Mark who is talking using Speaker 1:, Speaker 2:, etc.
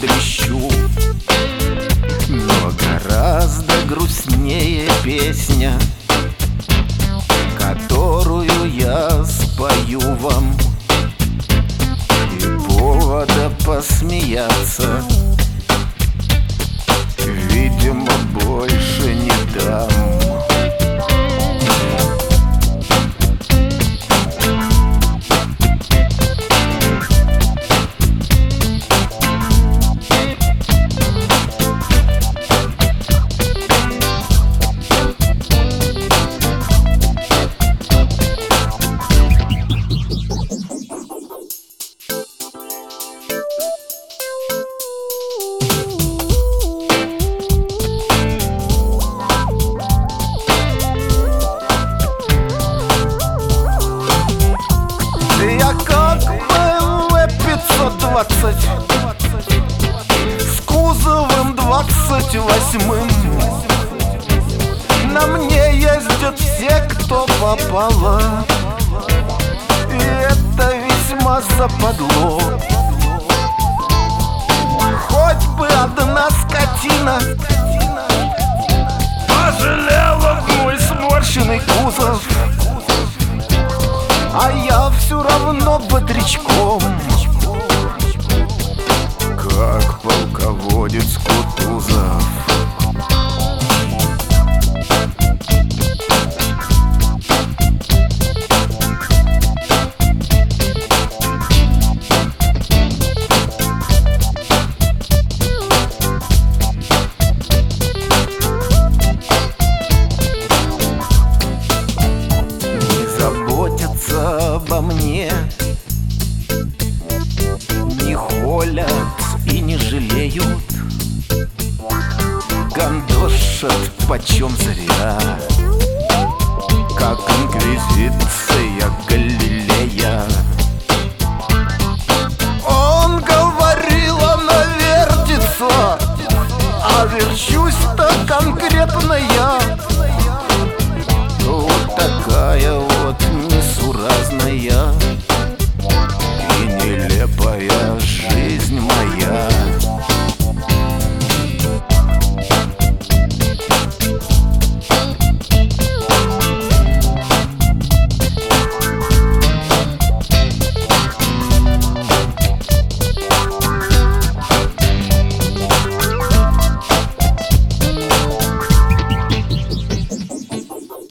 Speaker 1: трещу. Но гораздо грустнее песня, которую я спою вам, и повода посмеяться, видимо, больше не дам. Я как BMW 520 с кузовом 28-м. На мне ездят все, кто попало, и это весьма западло. Хоть бы одна скотина пожалела мой сморщенный кузов, а я все равно бодрячком, как полководец Кутузов. Обо мне не холят и не жалеют, гандошат почем зря, как инквизиция Галилея. Он говорил, она вертится, а верчусь-то конкретно я.